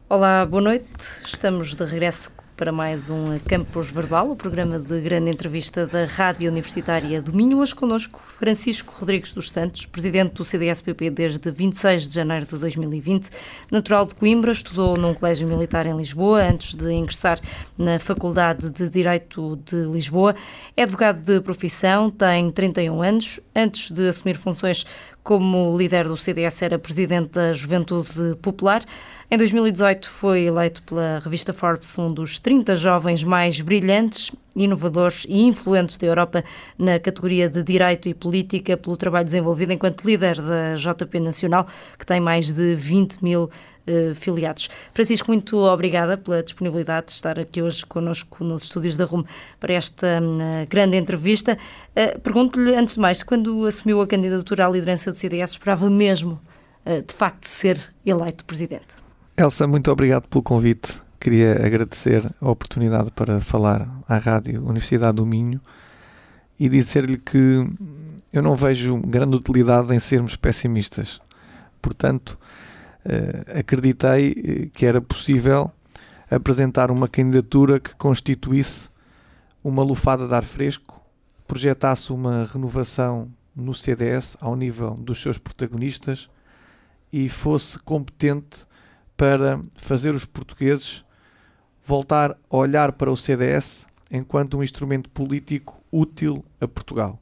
Olá, boa noite. Estamos de regresso para mais um Campus Verbal, o programa de grande entrevista da Rádio Universitária do Minho. Hoje connosco Francisco Rodrigues dos Santos, presidente do CDS-PP desde 26 de janeiro de 2020, natural de Coimbra, estudou num colégio militar em Lisboa antes de ingressar na Faculdade de Direito de Lisboa. É advogado de profissão, tem 31 anos. Antes de assumir funções como líder do CDS, era presidente da Juventude Popular. Em 2018 foi eleito pela revista Forbes um dos 30 jovens mais brilhantes, inovadores e influentes da Europa na categoria de Direito e Política, pelo trabalho desenvolvido enquanto líder da JP Nacional, que tem mais de 20 mil filiados. Francisco, muito obrigada pela disponibilidade de estar aqui hoje connosco nos estúdios da RUM para esta grande entrevista. Pergunto-lhe, antes de mais, quando assumiu a candidatura à liderança do CDS, esperava mesmo, de facto, ser eleito presidente? Elsa, muito obrigado pelo convite. Queria agradecer a oportunidade para falar à Rádio Universidade do Minho e dizer-lhe que eu não vejo grande utilidade em sermos pessimistas. Portanto, acreditei que era possível apresentar uma candidatura que constituísse uma lufada de ar fresco, projetasse uma renovação no CDS ao nível dos seus protagonistas e fosse competente para fazer os portugueses voltar a olhar para o CDS enquanto um instrumento político útil a Portugal.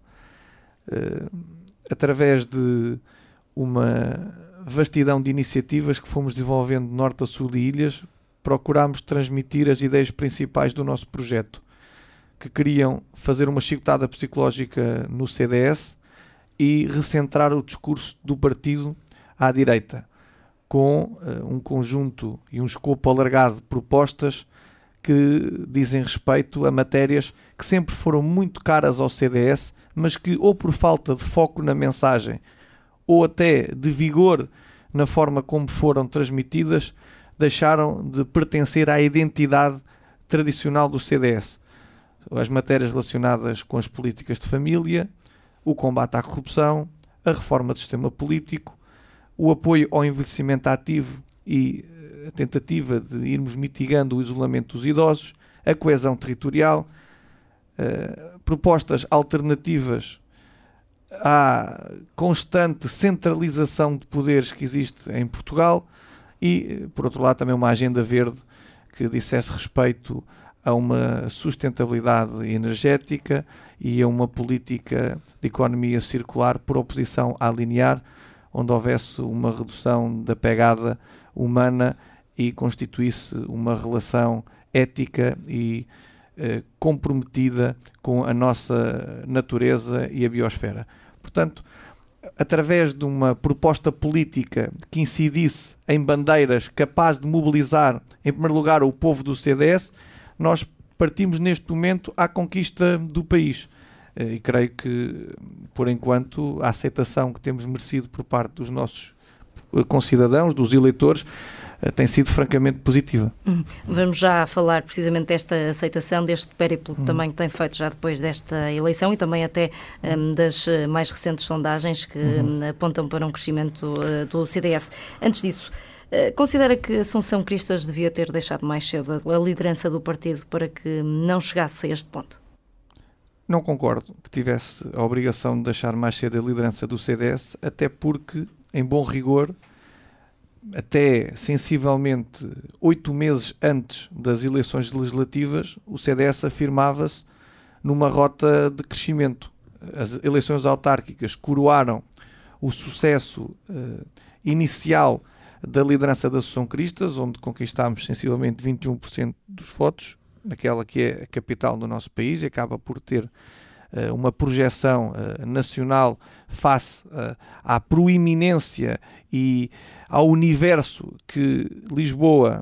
Através de uma vastidão de iniciativas que fomos desenvolvendo de norte a sul de ilhas, procurámos transmitir as ideias principais do nosso projeto, que queriam fazer uma chicotada psicológica no CDS e recentrar o discurso do partido à direita, com um conjunto e um escopo alargado de propostas que dizem respeito a matérias que sempre foram muito caras ao CDS, mas que ou por falta de foco na mensagem ou até de vigor na forma como foram transmitidas, deixaram de pertencer à identidade tradicional do CDS. As matérias relacionadas com as políticas de família, o combate à corrupção, a reforma do sistema político, o apoio ao envelhecimento ativo e a tentativa de irmos mitigando o isolamento dos idosos, a coesão territorial, propostas alternativas à constante centralização de poderes que existe em Portugal e, por outro lado, também uma agenda verde que dissesse respeito a uma sustentabilidade energética e a uma política de economia circular por oposição à linear, onde houvesse uma redução da pegada humana e constituísse uma relação ética e comprometida com a nossa natureza e a biosfera. Portanto, através de uma proposta política que incidisse em bandeiras capaz de mobilizar, em primeiro lugar, o povo do CDS, nós partimos neste momento à conquista do país. E creio que, por enquanto, a aceitação que temos merecido por parte dos nossos concidadãos, dos eleitores, tem sido francamente positiva. Vamos já falar precisamente desta aceitação, deste périplo que também tem feito já depois desta eleição e também até das mais recentes sondagens que apontam para um crescimento do CDS. Antes disso, considera que Assunção Cristas devia ter deixado mais cedo a liderança do partido para que não chegasse a este ponto? Não concordo que tivesse a obrigação de deixar mais cedo a liderança do CDS, até porque, em bom rigor, até sensivelmente 8 meses antes das eleições legislativas, o CDS afirmava-se numa rota de crescimento. As eleições autárquicas coroaram o sucesso inicial da liderança da Assunção Cristas, onde conquistámos sensivelmente 21% dos votos, naquela que é a capital do nosso país, e acaba por ter uma projeção nacional face à proeminência e ao universo que Lisboa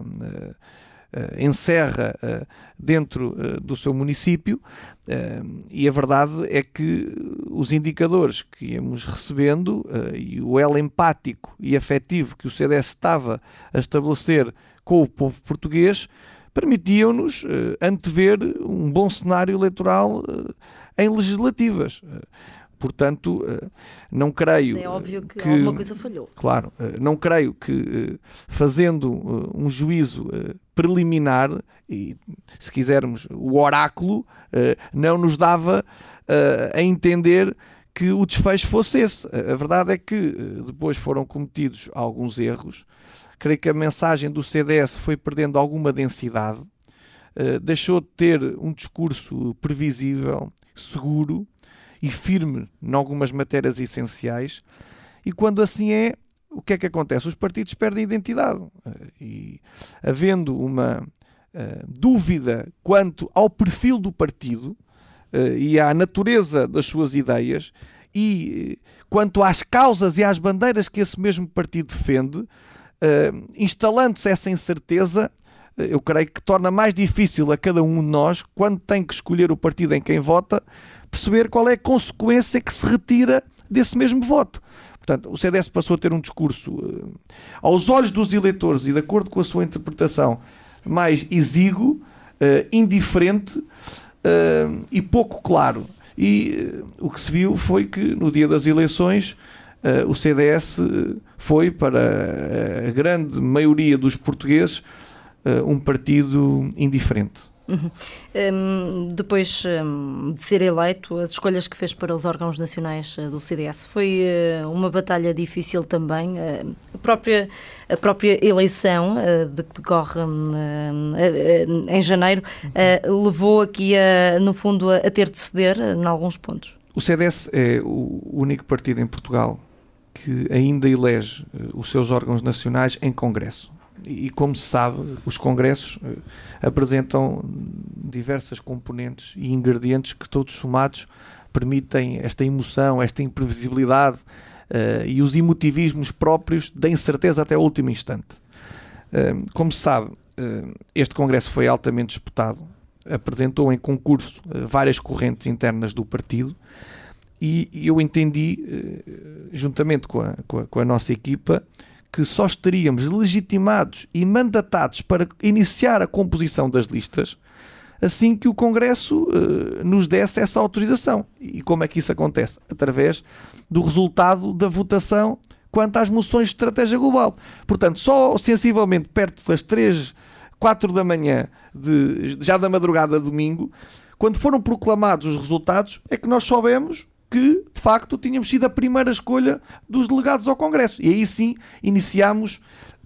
encerra dentro do seu município, e a verdade é que os indicadores que íamos recebendo e o elo empático e afetivo que o CDS estava a estabelecer com o povo português permitiam-nos antever um bom cenário eleitoral em legislativas. portanto, não creio... É óbvio que alguma coisa falhou. Claro, não creio que fazendo um juízo preliminar, e se quisermos o oráculo, não nos dava a entender que o desfecho fosse esse. A verdade é que depois foram cometidos alguns erros. Creio que a mensagem do CDS foi perdendo alguma densidade, deixou de ter um discurso previsível, seguro e firme em algumas matérias essenciais, e quando assim é, o que é que acontece? Os partidos perdem identidade, e havendo uma dúvida quanto ao perfil do partido e à natureza das suas ideias e quanto às causas e às bandeiras que esse mesmo partido defende, instalando-se essa incerteza, eu creio que torna mais difícil a cada um de nós, quando tem que escolher o partido em quem vota, perceber qual é a consequência que se retira desse mesmo voto. Portanto, o CDS passou a ter um discurso, aos olhos dos eleitores e de acordo com a sua interpretação, mais exíguo, indiferente e pouco claro. E o que se viu foi que no dia das eleições o CDS foi, para a grande maioria dos portugueses, um partido indiferente. Depois de ser eleito, as escolhas que fez para os órgãos nacionais do CDS foi uma batalha difícil também. A própria eleição que decorre em janeiro levou aqui, no fundo, a ter de ceder em alguns pontos. O CDS é o único partido em Portugal que ainda elege os seus órgãos nacionais em Congresso. E como se sabe, os congressos apresentam diversas componentes e ingredientes que todos somados permitem esta emoção, esta imprevisibilidade e os emotivismos próprios da incerteza até o último instante. Como se sabe, este congresso foi altamente disputado, apresentou em concurso várias correntes internas do partido e eu entendi, juntamente com a nossa equipa, que só estaríamos legitimados e mandatados para iniciar a composição das listas assim que o Congresso nos desse essa autorização. E como é que isso acontece? Através do resultado da votação quanto às moções de estratégia global. Portanto, só sensivelmente perto das 3, 4 da manhã, já da madrugada de domingo, quando foram proclamados os resultados, é que nós soubemos que, de facto, tínhamos sido a primeira escolha dos delegados ao Congresso. E aí sim iniciámos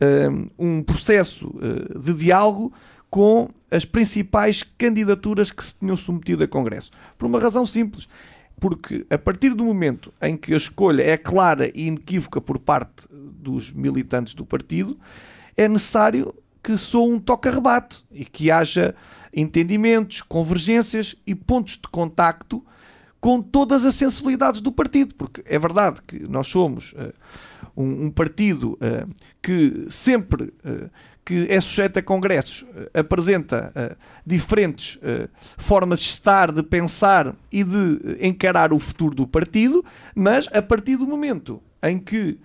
um processo de diálogo com as principais candidaturas que se tinham submetido a Congresso. Por uma razão simples, porque a partir do momento em que a escolha é clara e inequívoca por parte dos militantes do partido, é necessário que soe um toque-a-rebate e que haja entendimentos, convergências e pontos de contacto com todas as sensibilidades do partido, porque é verdade que nós somos um partido que sempre que é sujeito a congressos apresenta diferentes formas de estar, de pensar e de encarar o futuro do partido, mas a partir do momento em que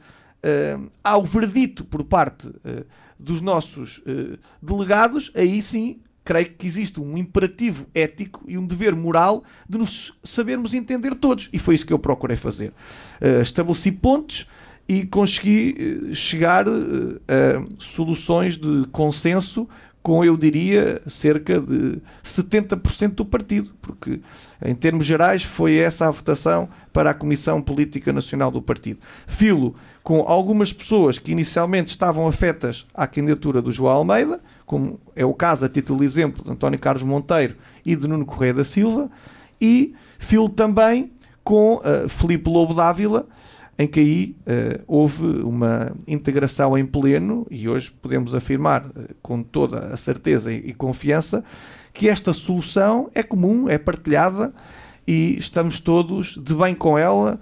há o verdito por parte dos nossos delegados, aí sim creio que existe um imperativo ético e um dever moral de nos sabermos entender todos. E foi isso que eu procurei fazer. Estabeleci pontos e consegui chegar a soluções de consenso com, eu diria, cerca de 70% do partido, porque, em termos gerais, foi essa a votação para a Comissão Política Nacional do partido. Filo com algumas pessoas que inicialmente estavam afetas à candidatura do João Almeida, como é o caso, a título de exemplo, de António Carlos Monteiro e de Nuno Correia da Silva, e filo também com Filipe Lobo Dávila, em que aí houve uma integração em pleno, e hoje podemos afirmar com toda a certeza e confiança que esta solução é comum, é partilhada e estamos todos de bem com ela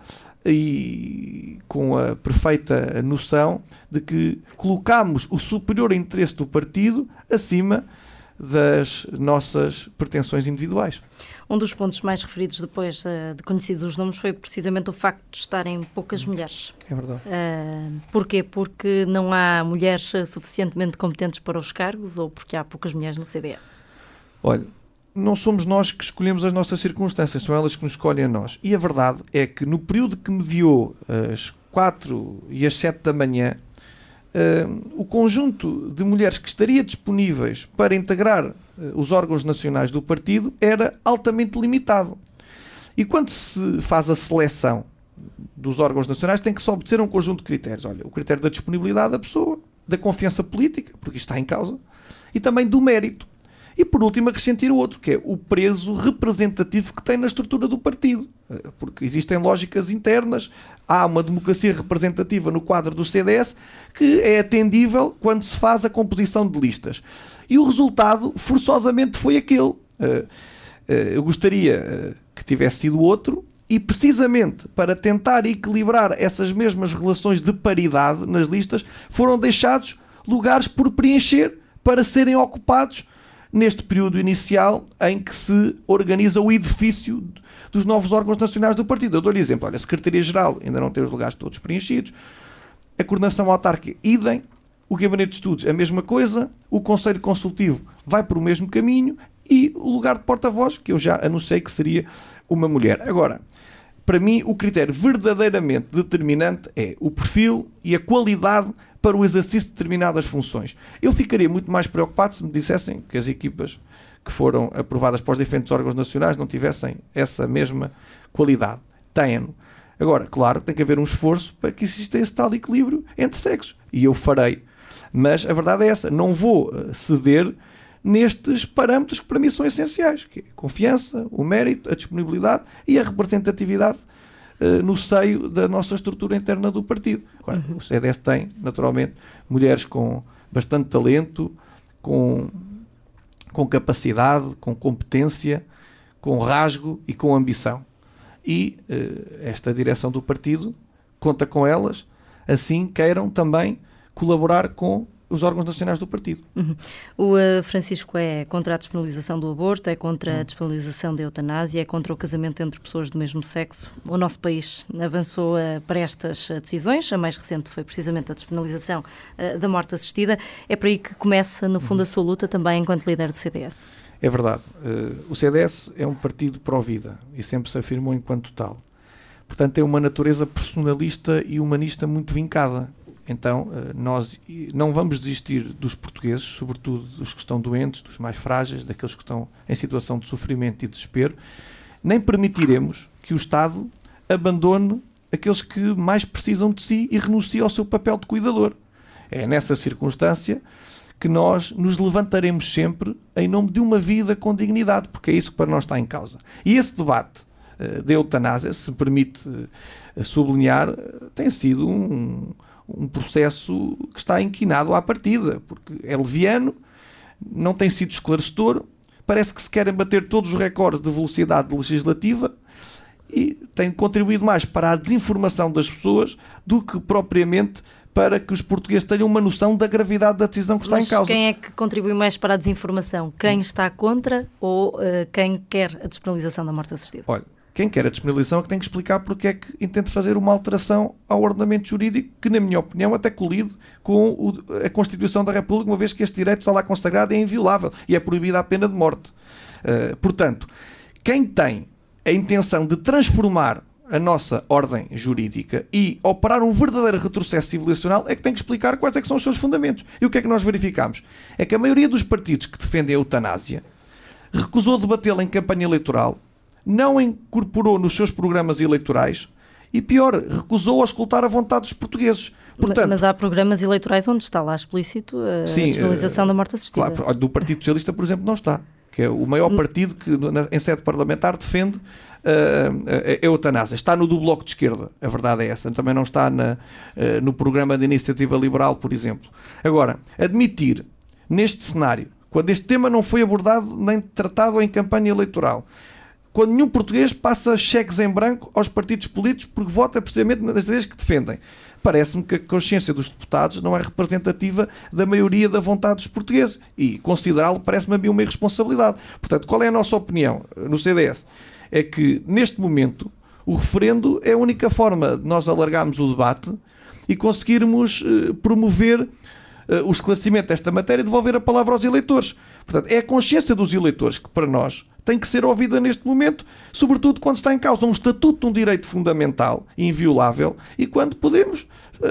e com a perfeita noção de que colocamos o superior interesse do partido acima das nossas pretensões individuais. Um dos pontos mais referidos depois de conhecidos os nomes foi precisamente o facto de estarem poucas mulheres. É verdade. Porquê? Porque não há mulheres suficientemente competentes para os cargos ou porque há poucas mulheres no CDS? Olha, não somos nós que escolhemos as nossas circunstâncias, são elas que nos escolhem a nós. E a verdade é que no período que mediou as 4 e as 7 da manhã, o conjunto de mulheres que estaria disponíveis para integrar os órgãos nacionais do partido era altamente limitado. E quando se faz a seleção dos órgãos nacionais, tem que se obedecer a um conjunto de critérios. Olha, o critério da disponibilidade da pessoa, da confiança política, porque isto está em causa, e também do mérito. E por último acrescentar o outro, que é o peso representativo que tem na estrutura do partido. Porque existem lógicas internas, há uma democracia representativa no quadro do CDS que é atendível quando se faz a composição de listas. E o resultado forçosamente foi aquele. Eu gostaria que tivesse sido outro, e precisamente para tentar equilibrar essas mesmas relações de paridade nas listas, foram deixados lugares por preencher para serem ocupados neste período inicial em que se organiza o edifício dos novos órgãos nacionais do partido. Eu dou-lhe exemplo. Olha, a Secretaria-Geral ainda não tem os lugares todos preenchidos, a Coordenação Autárquica, idem, o Gabinete de Estudos, a mesma coisa, o Conselho Consultivo vai por o mesmo caminho e o lugar de porta-voz, que eu já anunciei que seria uma mulher. Agora, para mim, o critério verdadeiramente determinante é o perfil e a qualidade para o exercício de determinadas funções. Eu ficaria muito mais preocupado se me dissessem que as equipas que foram aprovadas para os diferentes órgãos nacionais não tivessem essa mesma qualidade. Têm-no. Agora, claro, tem que haver um esforço para que exista esse tal equilíbrio entre sexos. E eu farei. Mas a verdade é essa. Não vou ceder nestes parâmetros que para mim são essenciais, que é a confiança, o mérito, a disponibilidade e a representatividade no seio da nossa estrutura interna do partido. Agora, o CDS tem, naturalmente, mulheres com bastante talento, com capacidade, com competência, com rasgo e com ambição. E esta direção do partido conta com elas, assim queiram também colaborar com os órgãos nacionais do partido. O Francisco é contra a despenalização do aborto, é contra a despenalização da eutanásia, é contra o casamento entre pessoas do mesmo sexo. O nosso país avançou para estas decisões. A mais recente foi precisamente a despenalização da morte assistida. É por aí que começa, no fundo, a sua luta também enquanto líder do CDS. É verdade. O CDS é um partido pró-vida e sempre se afirmou enquanto tal. Portanto, tem uma natureza personalista e humanista muito vincada. Então, nós não vamos desistir dos portugueses, sobretudo dos que estão doentes, dos mais frágeis, daqueles que estão em situação de sofrimento e desespero, nem permitiremos que o Estado abandone aqueles que mais precisam de si e renuncie ao seu papel de cuidador. É nessa circunstância que nós nos levantaremos sempre em nome de uma vida com dignidade, porque é isso que para nós está em causa. E esse debate da eutanásia, se permite sublinhar, tem sido um processo que está inquinado à partida, porque é leviano, não tem sido esclarecedor, parece que se querem bater todos os recordes de velocidade legislativa e tem contribuído mais para a desinformação das pessoas do que propriamente para que os portugueses tenham uma noção da gravidade da decisão que está em causa. Quem é que contribui mais para a desinformação? Quem está contra ou quem quer a despenalização da morte assistida? Olha, quem quer a despenalização é que tem que explicar porque é que intenta fazer uma alteração ao ordenamento jurídico que, na minha opinião, até colide com a Constituição da República, uma vez que este direito está lá consagrado e é inviolável e é proibida a pena de morte. Portanto, quem tem a intenção de transformar a nossa ordem jurídica e operar um verdadeiro retrocesso civilizacional é que tem que explicar quais é que são os seus fundamentos. E o que é que nós verificamos? É que a maioria dos partidos que defendem a eutanásia recusou debatê-la em campanha eleitoral, não incorporou nos seus programas eleitorais e, pior, recusou auscultar a vontade dos portugueses. Portanto, mas há programas eleitorais onde está lá explícito a despenalização da morte assistida. Claro, do Partido Socialista, por exemplo, não está. Que é o maior partido que, em sede parlamentar, defende a eutanásia. Está no do Bloco de Esquerda, a verdade é essa. Também não está no programa da Iniciativa Liberal, por exemplo. Agora, admitir, neste cenário, quando este tema não foi abordado nem tratado em campanha eleitoral, quando nenhum português passa cheques em branco aos partidos políticos porque vota precisamente nas ideias que defendem. Parece-me que a consciência dos deputados não é representativa da maioria da vontade dos portugueses e considerá-lo parece-me a mim uma irresponsabilidade. Portanto, qual é a nossa opinião no CDS? É que, neste momento, o referendo é a única forma de nós alargarmos o debate e conseguirmos promover o esclarecimento desta matéria e devolver a palavra aos eleitores. Portanto, é a consciência dos eleitores que, para nós, tem que ser ouvida neste momento, sobretudo quando está em causa um estatuto de um direito fundamental e inviolável e quando podemos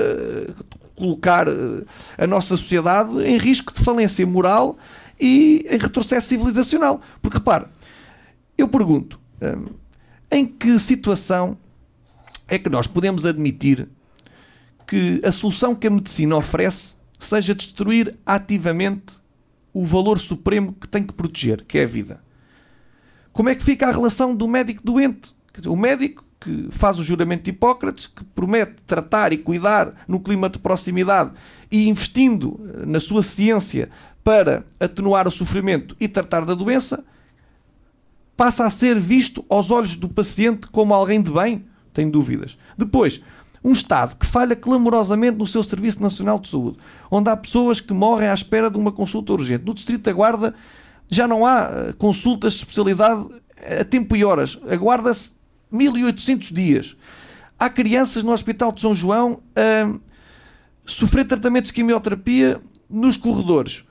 colocar a nossa sociedade em risco de falência moral e em retrocesso civilizacional. Porque, repare, eu pergunto, em que situação é que nós podemos admitir que a solução que a medicina oferece seja destruir ativamente o valor supremo que tem que proteger, que é a vida? Como é que fica a relação do médico-doente? Quer dizer, o médico que faz o juramento de Hipócrates, que promete tratar e cuidar no clima de proximidade e investindo na sua ciência para atenuar o sofrimento e tratar da doença, passa a ser visto aos olhos do paciente como alguém de bem? Tenho dúvidas. Depois, um Estado que falha clamorosamente no seu Serviço Nacional de Saúde, onde há pessoas que morrem à espera de uma consulta urgente. No Distrito da Guarda já não há consultas de especialidade a tempo e horas. Aguarda-se 1800 dias. Há crianças no Hospital de São João a sofrer tratamentos de quimioterapia nos corredores.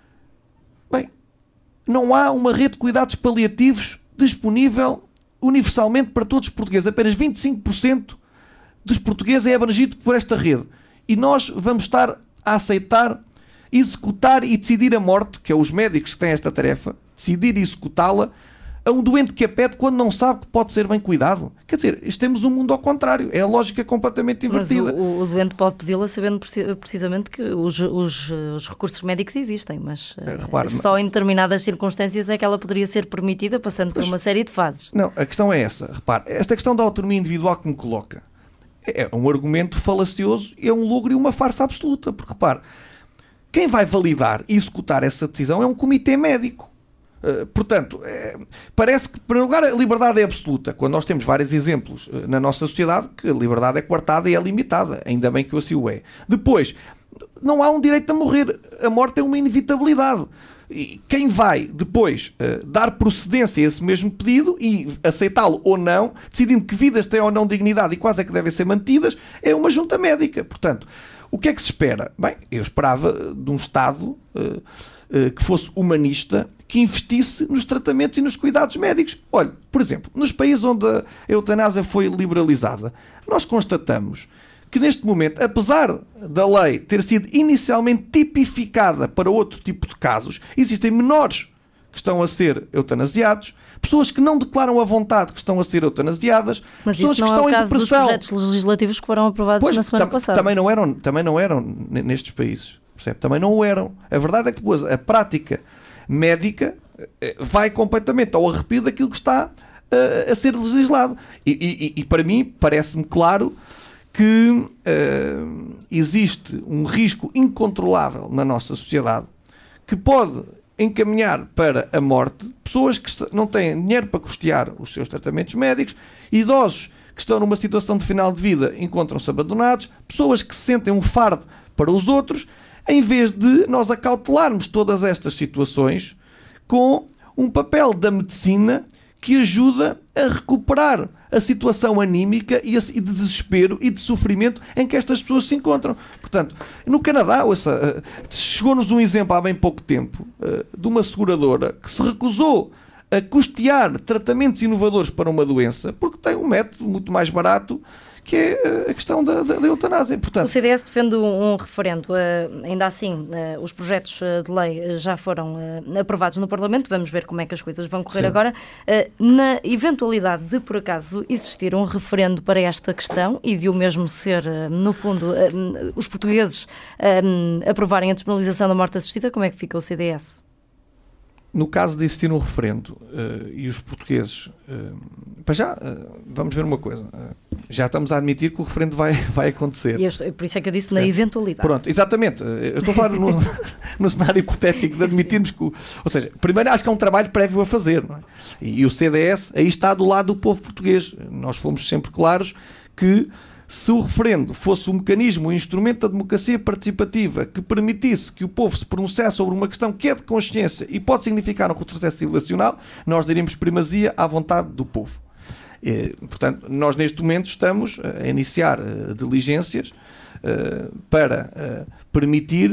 Bem, não há uma rede de cuidados paliativos disponível universalmente para todos os portugueses. Apenas 25% dos portugueses é abrangido por esta rede. E nós vamos estar a aceitar, executar e decidir a morte, que é os médicos que têm esta tarefa, decidir e executá-la, a um doente que a pede quando não sabe que pode ser bem cuidado. Quer dizer, temos um mundo ao contrário. É a lógica completamente invertida. Mas o doente pode pedi-la sabendo precisamente que os recursos médicos existem, mas repare, só em determinadas circunstâncias é que ela poderia ser permitida, passando por uma série de fases. Não, a questão é essa. Repare, esta questão da autonomia individual que me coloca é um argumento falacioso, é um logro e uma farsa absoluta. Porque, repare, quem vai validar e executar essa decisão é um comitê médico. Portanto, parece que, para lugar, a liberdade é absoluta, quando nós temos vários exemplos na nossa sociedade que a liberdade é coartada e é limitada, ainda bem que assim o é. Depois, não há um direito a morrer, a morte é uma inevitabilidade. E quem vai depois dar procedência a esse mesmo pedido e aceitá-lo ou não, decidindo que vidas têm ou não dignidade e quais é que devem ser mantidas, é uma junta médica. Portanto, o que é que se espera? Bem, eu esperava de um Estado que fosse humanista, que investisse nos tratamentos e nos cuidados médicos. Olha, por exemplo, nos países onde a eutanásia foi liberalizada, nós constatamos que neste momento, apesar da lei ter sido inicialmente tipificada para outro tipo de casos, existem menores que estão a ser eutanasiados, pessoas que não declaram a vontade que estão a ser eutanasiadas, mas pessoas isso não que estão é o em caso depressão. Dos projetos legislativos que foram aprovados na semana passada. Também não eram nestes países. Percebe? Também não o eram. A verdade é que depois a prática médica vai completamente ao arrepio daquilo que está a ser legislado. E para mim parece-me claro que existe um risco incontrolável na nossa sociedade que pode encaminhar para a morte pessoas que não têm dinheiro para custear os seus tratamentos médicos, idosos que estão numa situação de final de vida encontram-se abandonados, pessoas que se sentem um fardo para os outros, em vez de nós acautelarmos todas estas situações com um papel da medicina que ajuda a recuperar a situação anímica e de desespero e de sofrimento em que estas pessoas se encontram. Portanto, no Canadá, chegou-nos um exemplo há bem pouco tempo de uma seguradora que se recusou a custear tratamentos inovadores para uma doença porque tem um método muito mais barato, que é a questão da eutanásia. Portanto, o CDS defende um referendo. Ainda assim, os projetos de lei já foram aprovados no Parlamento. Vamos ver como é que as coisas vão correr agora. Na eventualidade de, por acaso, existir um referendo para esta questão e de o mesmo ser, no fundo, os portugueses aprovarem a despenalização da morte assistida, como é que fica o CDS? No caso de existir um referendo e os portugueses... para já, vamos ver uma coisa. Já estamos a admitir que o referendo vai acontecer. Por isso é que eu disse, certo? Na eventualidade. Pronto, exatamente. Eu estou a falar no cenário hipotético de admitirmos que... Ou seja, primeiro acho que é um trabalho prévio a fazer. Não é? E o CDS aí está do lado do povo português. Nós fomos sempre claros que se o referendo fosse um mecanismo, um instrumento da democracia participativa que permitisse que o povo se pronunciasse sobre uma questão que é de consciência e pode significar um retrocesso civilizacional, nós daríamos primazia à vontade do povo. Portanto, nós neste momento estamos a iniciar diligências para permitir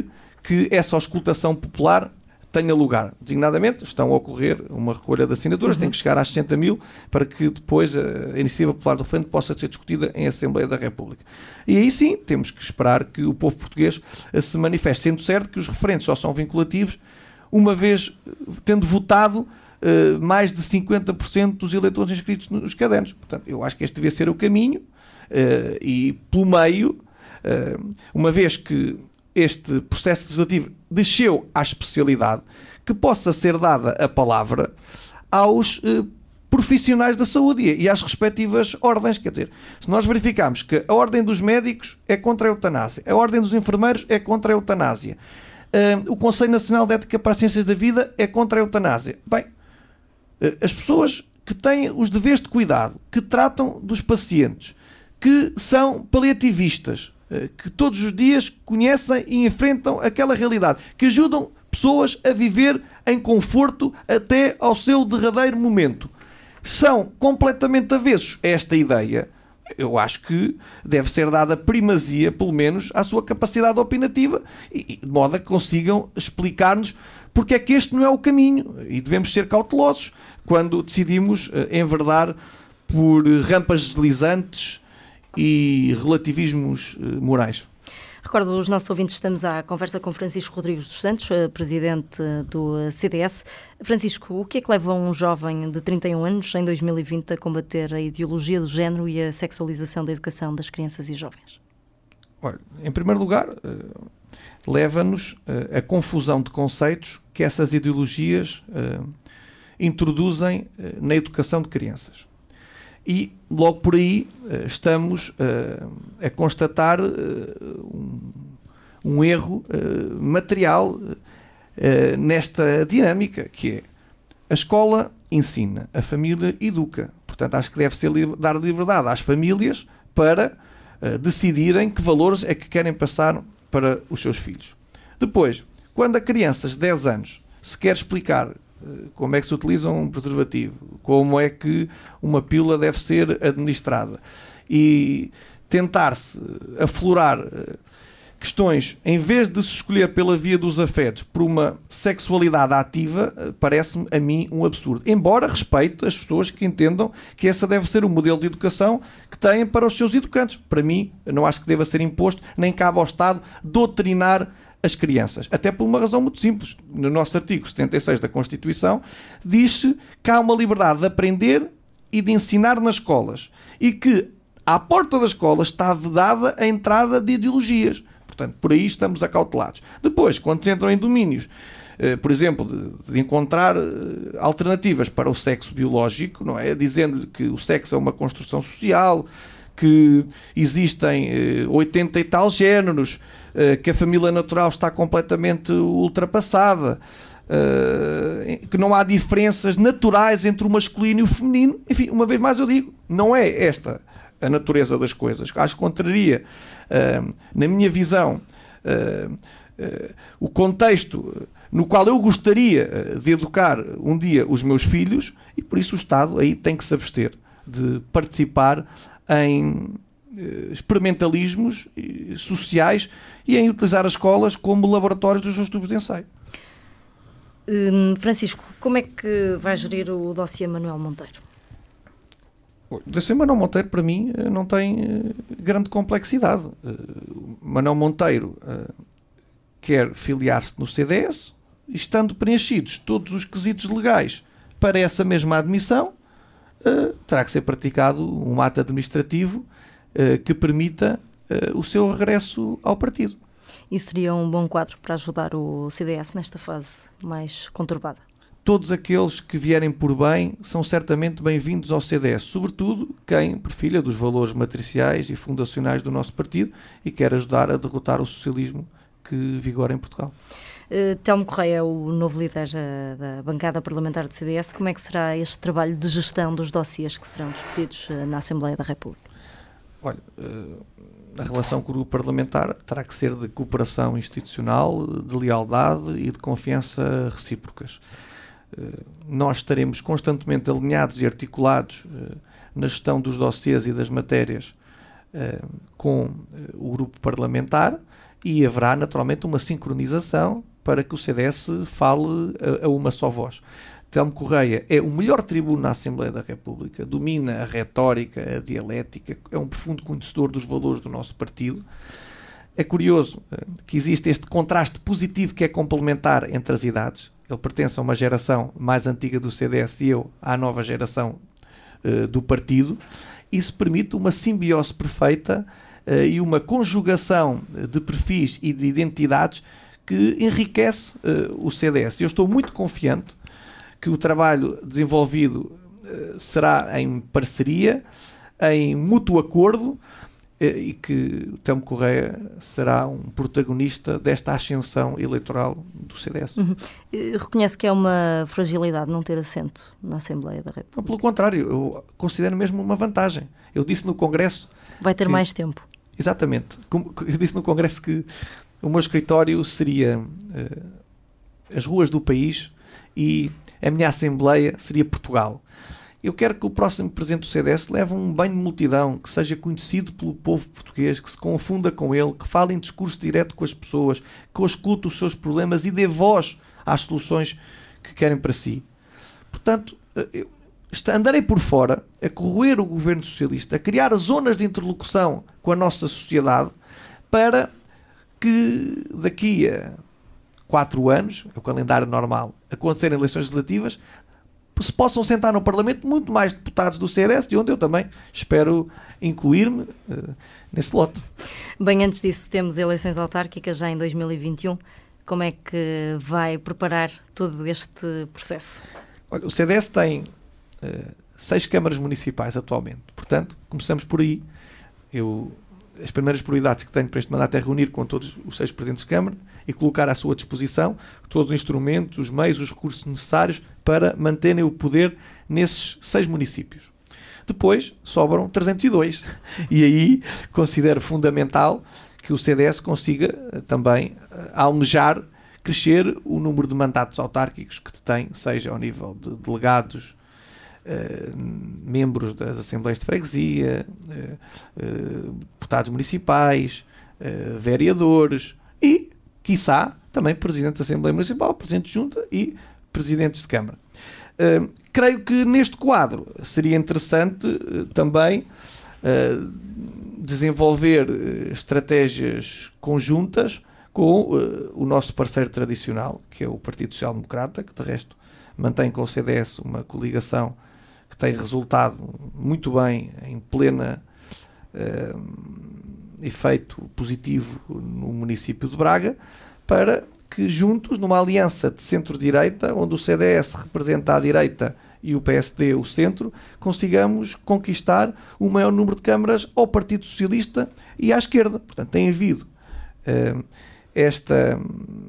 que essa auscultação popular tenha lugar. Designadamente, estão a ocorrer uma recolha de assinaturas, tem que chegar às 60 mil para que depois a iniciativa popular do referendo possa ser discutida em Assembleia da República. E aí sim, temos que esperar que o povo português se manifeste, sendo certo que os referendos só são vinculativos uma vez tendo votado mais de 50% dos eleitores inscritos nos cadernos. Portanto, eu acho que este devia ser o caminho e, pelo meio, uma vez que este processo legislativo desceu à especialidade, que possa ser dada a palavra aos profissionais da saúde e às respectivas ordens. Quer dizer, se nós verificarmos que a ordem dos médicos é contra a eutanásia, a ordem dos enfermeiros é contra a eutanásia, o Conselho Nacional de Ética para as Ciências da Vida é contra a eutanásia, bem, as pessoas que têm os deveres de cuidado, que tratam dos pacientes, que são paliativistas, que todos os dias conhecem e enfrentam aquela realidade, que ajudam pessoas a viver em conforto até ao seu derradeiro momento, são completamente avessos a esta ideia. Eu acho que deve ser dada primazia, pelo menos, à sua capacidade opinativa, e de modo a que consigam explicar-nos porque é que este não é o caminho, e devemos ser cautelosos quando decidimos enverdar por rampas deslizantes e relativismos morais. Recordo os nossos ouvintes, estamos à conversa com Francisco Rodrigues dos Santos, presidente do CDS. Francisco, o que é que leva um jovem de 31 anos, em 2020, a combater a ideologia do género e a sexualização da educação das crianças e jovens? Olha, em primeiro lugar, leva-nos a confusão de conceitos que essas ideologias introduzem na educação de crianças. E, logo por aí, estamos a constatar um erro material nesta dinâmica, que é a escola ensina, a família educa. Portanto, acho que deve ser dar liberdade às famílias para decidirem que valores é que querem passar para os seus filhos. Depois, quando a crianças de 10 anos se quer explicar como é que se utiliza um preservativo, como é que uma pílula deve ser administrada e tentar-se aflorar questões, em vez de se escolher pela via dos afetos por uma sexualidade ativa, parece-me a mim um absurdo. Embora respeite as pessoas que entendam que esse deve ser o modelo de educação que têm para os seus educantes. Para mim, não acho que deva ser imposto, nem cabe ao Estado doutrinar as crianças. Até por uma razão muito simples. No nosso artigo 76 da Constituição diz-se que há uma liberdade de aprender e de ensinar nas escolas e que à porta da escola está vedada a entrada de ideologias. Portanto, por aí estamos acautelados. Depois, quando se entram em domínios, por exemplo, de encontrar alternativas para o sexo biológico, não é? Dizendo que o sexo é uma construção social, que existem 80 e tal géneros, que a família natural está completamente ultrapassada, que não há diferenças naturais entre o masculino e o feminino. Enfim, uma vez mais eu digo, não é esta a natureza das coisas. Acho que contraria, na minha visão, o contexto no qual eu gostaria de educar um dia os meus filhos, e por isso o Estado aí tem que se abster de participar em experimentalismos sociais e em utilizar as escolas como laboratórios dos seus tubos de ensaio. Francisco, como é que vai gerir o dossiê Manuel Monteiro? O dossiê Manuel Monteiro, para mim, não tem grande complexidade. Manuel Monteiro quer filiar-se no CDS, estando preenchidos todos os quesitos legais para essa mesma admissão, terá que ser praticado um ato administrativo que permita o seu regresso ao partido. Isso seria um bom quadro para ajudar o CDS nesta fase mais conturbada? Todos aqueles que vierem por bem são certamente bem-vindos ao CDS, sobretudo quem perfilha dos valores matriciais e fundacionais do nosso partido e quer ajudar a derrotar o socialismo que vigora em Portugal. Telmo Correia, o novo líder da bancada parlamentar do CDS, como é que será este trabalho de gestão dos dossiês que serão discutidos na Assembleia da República? Olha, a relação com o grupo parlamentar terá que ser de cooperação institucional, de lealdade e de confiança recíprocas. Nós estaremos constantemente alinhados e articulados na gestão dos dossiês e das matérias com o grupo parlamentar e haverá naturalmente uma sincronização para que o CDS fale a uma só voz. Telmo Correia é o melhor tribuno na Assembleia da República, domina a retórica, a dialética, é um profundo conhecedor dos valores do nosso partido. É curioso que existe este contraste positivo que é complementar entre as idades. Ele pertence a uma geração mais antiga do CDS e eu à nova geração do partido. Isso permite uma simbiose perfeita e uma conjugação de perfis e de identidades que enriquece o CDS. Eu estou muito confiante que o trabalho desenvolvido será em parceria, em mútuo acordo, e que o Telmo Correia será um protagonista desta ascensão eleitoral do CDS. Reconhece que é uma fragilidade não ter assento na Assembleia da República? Não, pelo contrário, eu considero mesmo uma vantagem. Eu disse no Congresso... Vai ter mais tempo. Exatamente. Eu disse no Congresso que o meu escritório seria as ruas do país e a minha Assembleia seria Portugal. Eu quero que o próximo presidente do CDS leve um banho de multidão, que seja conhecido pelo povo português, que se confunda com ele, que fale em discurso direto com as pessoas, que escute os seus problemas e dê voz às soluções que querem para si. Portanto, andarei por fora a corroer o governo socialista, a criar zonas de interlocução com a nossa sociedade para que daqui a 4 anos, é o calendário normal, acontecerem eleições legislativas, se possam sentar no Parlamento muito mais deputados do CDS, de onde eu também espero incluir-me nesse lote. Bem, antes disso temos eleições autárquicas já em 2021. Como é que vai preparar todo este processo? Olha, o CDS tem 6 câmaras municipais atualmente. Portanto, começamos por aí. As primeiras prioridades que tenho para este mandato é reunir com todos os 6 presidentes de Câmara e colocar à sua disposição todos os instrumentos, os meios, os recursos necessários para manterem o poder nesses 6 municípios. Depois sobram 302 e aí considero fundamental que o CDS consiga também almejar crescer o número de mandatos autárquicos que tem, seja ao nível de delegados, membros das Assembleias de Freguesia, deputados municipais, vereadores e, quiçá, também Presidente da Assembleia Municipal, Presidente de Junta e Presidentes de Câmara. Creio que neste quadro seria interessante também desenvolver estratégias conjuntas com o nosso parceiro tradicional, que é o Partido Social Democrata, que de resto mantém com o CDS uma coligação que tem resultado muito bem em plena efeito positivo no município de Braga, para que juntos, numa aliança de centro-direita, onde o CDS representa a direita e o PSD o centro, consigamos conquistar o maior número de câmaras ao Partido Socialista e à esquerda. Portanto, tem havido esta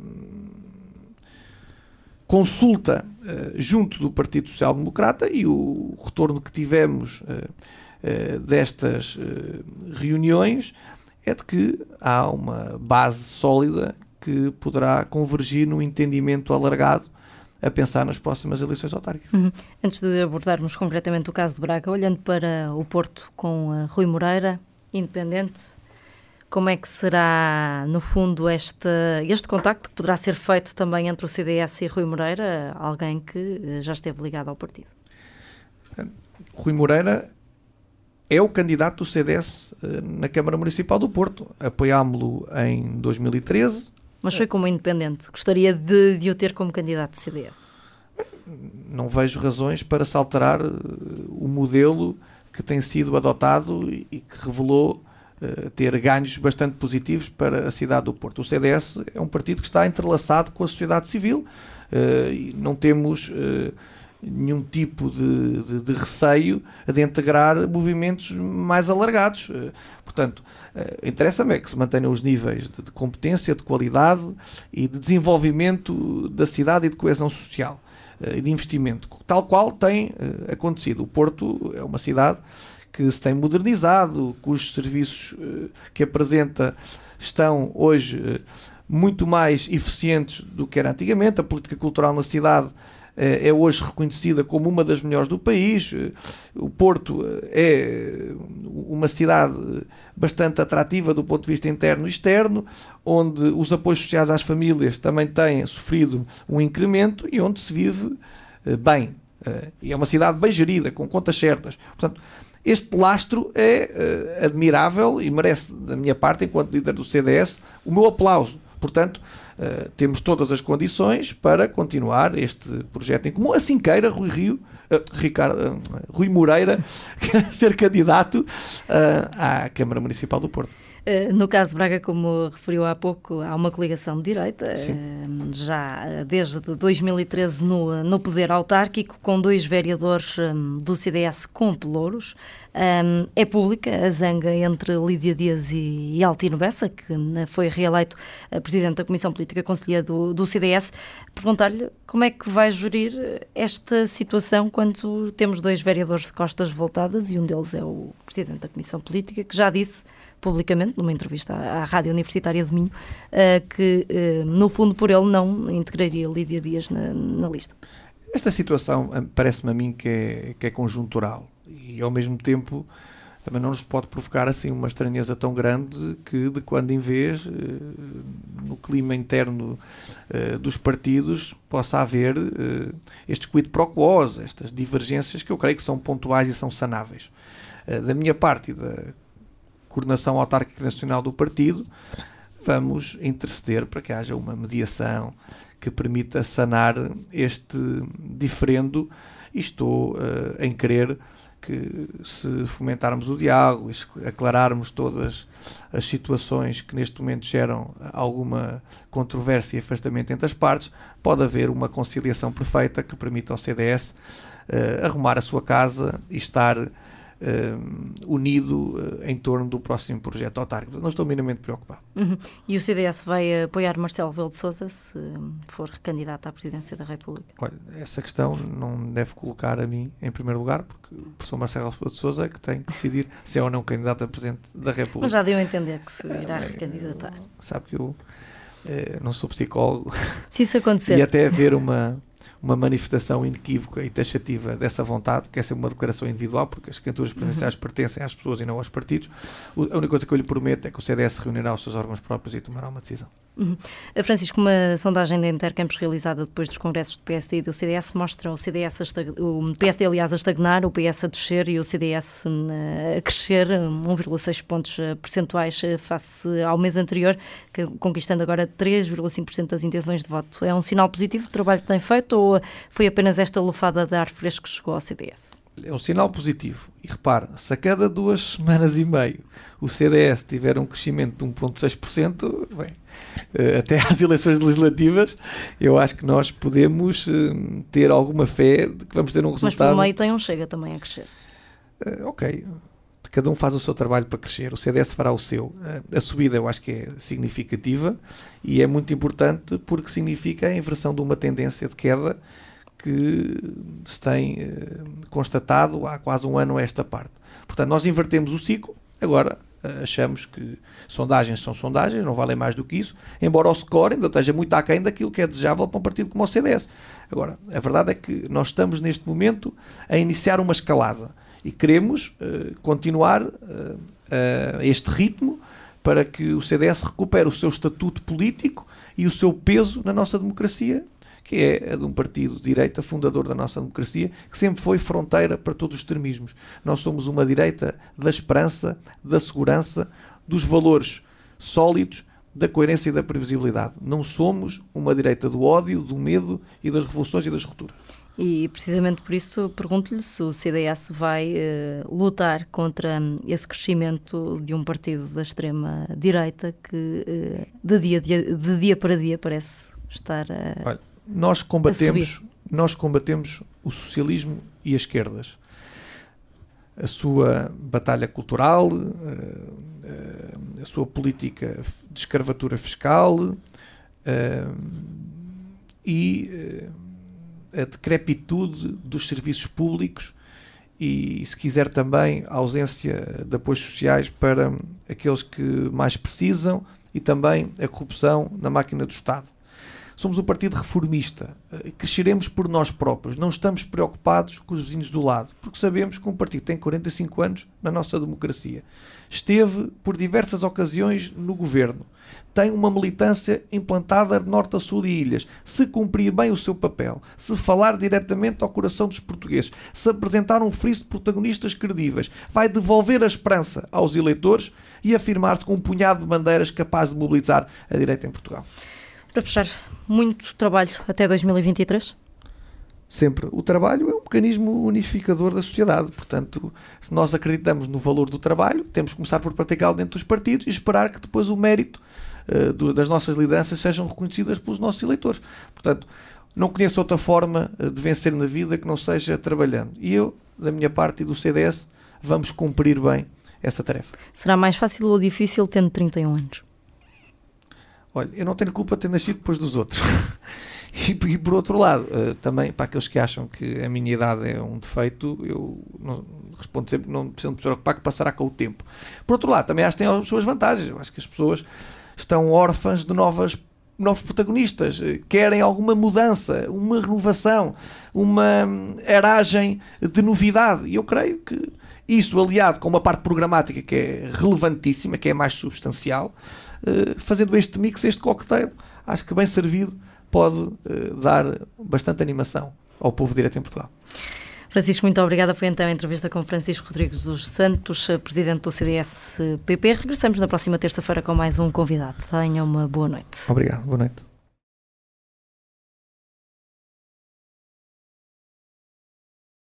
consulta junto do Partido Social Democrata e o retorno que tivemos destas reuniões é de que há uma base sólida que poderá convergir num entendimento alargado a pensar nas próximas eleições autárquicas. Antes de abordarmos concretamente o caso de Braga, olhando para o Porto com Rui Moreira, independente, como é que será, no fundo, este contacto que poderá ser feito também entre o CDS e Rui Moreira, alguém que já esteve ligado ao partido? Rui Moreira é o candidato do CDS na Câmara Municipal do Porto. Apoiámo-lo em 2013. Mas foi como independente. Gostaria de o ter como candidato do CDS? Não vejo razões para se alterar o modelo que tem sido adotado e que revelou ter ganhos bastante positivos para a cidade do Porto. O CDS é um partido que está entrelaçado com a sociedade civil e não temos nenhum tipo de receio de integrar movimentos mais alargados. Portanto, interessa-me é que se mantenham os níveis de competência, de qualidade e de desenvolvimento da cidade e de coesão social e de investimento, tal qual tem acontecido. O Porto é uma cidade que se tem modernizado, cujos serviços que apresenta estão hoje muito mais eficientes do que era antigamente. A política cultural na cidade é hoje reconhecida como uma das melhores do país. O Porto é uma cidade bastante atrativa do ponto de vista interno e externo, onde os apoios sociais às famílias também têm sofrido um incremento e onde se vive bem. E é uma cidade bem gerida, com contas certas. Portanto, este lastro é admirável e merece, da minha parte, enquanto líder do CDS, o meu aplauso. Portanto, temos todas as condições para continuar este projeto em comum. Assim queira Rui Moreira ser candidato à Câmara Municipal do Porto. No caso de Braga, como referiu há pouco, há uma coligação de direita, já desde 2013 no poder autárquico, com 2 vereadores do CDS com pelouros. É pública a zanga entre Lídia Dias e Altino Bessa, que foi reeleito presidente da Comissão Política Conselhia do CDS. Perguntar-lhe como é que vai gerir esta situação quando temos 2 vereadores de costas voltadas e um deles é o presidente da Comissão Política, que já disse publicamente, numa entrevista à Rádio Universitária de Minho, que, no fundo, por ele não integraria Lídia Dias na lista. Esta situação parece-me a mim que é conjuntural e, ao mesmo tempo, também não nos pode provocar assim uma estranheza tão grande que, de quando em vez, no clima interno dos partidos, possa haver estes quid pro quos, estas divergências que eu creio que são pontuais e são sanáveis. Da minha parte e da coordenação autárquica nacional do partido, vamos interceder para que haja uma mediação que permita sanar este diferendo e estou em crer que, se fomentarmos o diálogo e aclararmos todas as situações que neste momento geram alguma controvérsia e afastamento entre as partes, pode haver uma conciliação perfeita que permita ao CDS arrumar a sua casa e estar unido em torno do próximo projeto autárquico. Não estou minimamente preocupado. E o CDS vai apoiar Marcelo Rebelo de Sousa se for recandidato à presidência da República? Olha, essa questão não deve colocar a mim em primeiro lugar, porque o professor Marcelo Rebelo de Sousa é que tem que decidir se é ou não candidato a presidente da República. Mas já deu a entender que se irá recandidatar. Sabe que eu não sou psicólogo. Se isso acontecer. E até haver uma manifestação inequívoca e taxativa dessa vontade, que é ser uma declaração individual, porque as candidaturas presidenciais pertencem às pessoas e não aos partidos. A única coisa que eu lhe prometo é que o CDS reunirá os seus órgãos próprios e tomará uma decisão. Francisco, uma sondagem da Intercampos realizada depois dos congressos do PSD e do CDS mostra o PSD, aliás, a estagnar, o PS a descer e o CDS a crescer 1,6 pontos percentuais face ao mês anterior, conquistando agora 3,5% das intenções de voto. É um sinal positivo do trabalho que tem feito ou foi apenas esta lufada de ar fresco que chegou ao CDS? É um sinal positivo. E repare, se a cada 2 semanas e meio o CDS tiver um crescimento de 1,6%, bem, até às eleições legislativas, eu acho que nós podemos ter alguma fé de que vamos ter um resultado. Mas por meio tem um Chega também a crescer. Ok. Cada um faz o seu trabalho para crescer. O CDS fará o seu. A subida eu acho que é significativa e é muito importante porque significa a inversão de uma tendência de queda que se tem constatado há quase um ano a esta parte. Portanto, nós invertemos o ciclo, agora achamos que sondagens são sondagens, não valem mais do que isso, embora o score ainda esteja muito aquém daquilo que é desejável para um partido como o CDS. Agora, a verdade é que nós estamos neste momento a iniciar uma escalada e queremos continuar a este ritmo para que o CDS recupere o seu estatuto político e o seu peso na nossa democracia, que é a de um partido de direita, fundador da nossa democracia, que sempre foi fronteira para todos os extremismos. Nós somos uma direita da esperança, da segurança, dos valores sólidos, da coerência e da previsibilidade. Não somos uma direita do ódio, do medo e das revoluções e das rupturas. E precisamente por isso pergunto-lhe se o CDS vai lutar contra esse crescimento de um partido da extrema-direita que de dia para dia parece estar a... Olha, nós combatemos o socialismo e as esquerdas. A sua batalha cultural, a sua política de escravatura fiscal e a decrepitude dos serviços públicos e, se quiser, também a ausência de apoios sociais para aqueles que mais precisam e também a corrupção na máquina do Estado. somos um partido reformista, cresceremos por nós próprios, não estamos preocupados com os vizinhos do lado, porque sabemos que um partido tem 45 anos na nossa democracia, esteve por diversas ocasiões no governo, tem uma militância implantada de norte a sul e ilhas, se cumprir bem o seu papel, se falar diretamente ao coração dos portugueses, se apresentar um friso de protagonistas credíveis, vai devolver a esperança aos eleitores e afirmar-se com um punhado de bandeiras capaz de mobilizar a direita em Portugal. Para fechar, muito trabalho até 2023? Sempre. O trabalho é um mecanismo unificador da sociedade. Portanto, se nós acreditamos no valor do trabalho, temos que começar por praticá-lo dentro dos partidos e esperar que depois o mérito das nossas lideranças sejam reconhecidas pelos nossos eleitores. Portanto, não conheço outra forma de vencer na vida que não seja trabalhando. E eu, da minha parte e do CDS, vamos cumprir bem essa tarefa. Será mais fácil ou difícil tendo 31 anos? Olha, eu não tenho culpa de ter nascido depois dos outros. E por outro lado, também para aqueles que acham que a minha idade é um defeito, eu não, respondo sempre que não precisam de se preocupar, que passará com o tempo. Por outro lado, também acho que tem as suas vantagens. Eu acho que as pessoas estão órfãs de novos protagonistas, querem alguma mudança, uma renovação, uma aragem de novidade. E eu creio que isso, aliado com uma parte programática que é relevantíssima, que é mais substancial, fazendo este mix, este cocktail, acho que bem servido pode dar bastante animação ao povo direito em Portugal. Francisco, muito obrigada. Foi então a entrevista com Francisco Rodrigues dos Santos, presidente do CDS-PP. Regressamos na próxima terça-feira com mais um convidado. Tenham uma boa noite. Obrigado, boa noite.